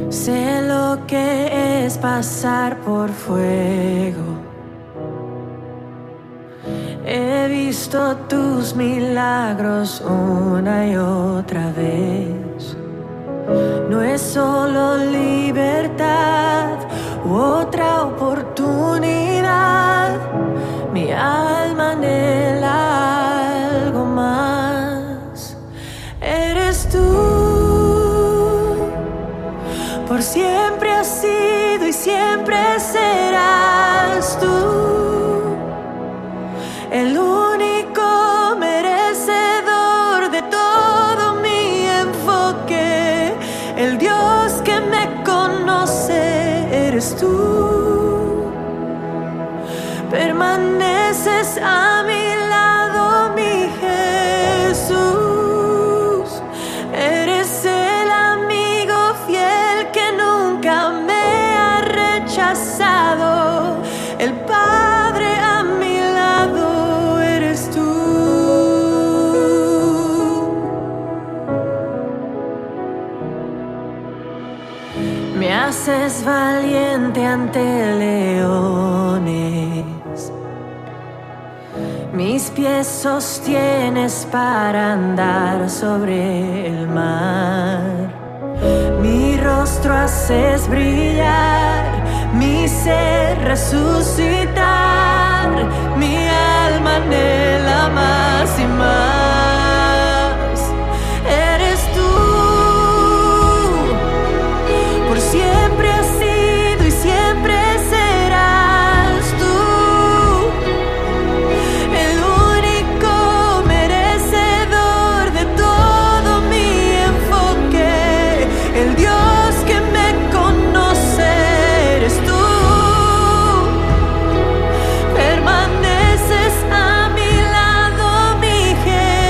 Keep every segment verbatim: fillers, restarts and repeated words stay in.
Sé lo que es pasar por fuego. He visto tus milagros una y otra vez. No es solo libertad u otra oportunidad. Mi alma anhela algo más. Eres tú. Por siempre has sido y siempre serás tú. El único merecedor de todo mi enfoque. El Dios que me conoce eres tú. Permaneces a mi lado, mi Jesús. Eres el amigo fiel que nunca me ha rechazado. El Padre a mi lado eres tú. Me haces valiente ante leones. Mis pies sostienes para andar sobre el mar. Mi rostro haces brillar, mi ser resucitar. Mi alma anhela más y más. Eres tú. Por siempre has sido y siempre serás tú. El único merecedor de todo mi enfoque. El Dios que me conoce eres tú. Permaneces a mi lado, mi Jesús.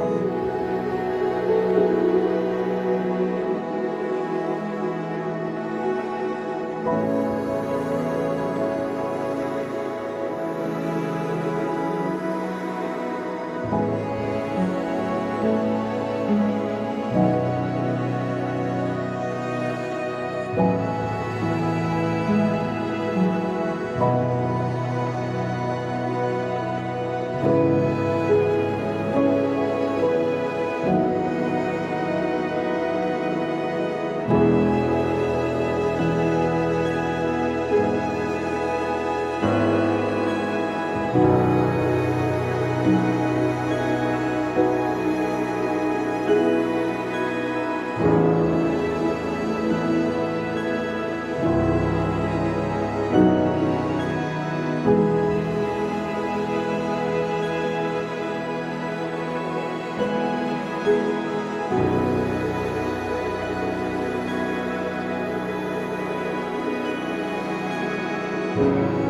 you.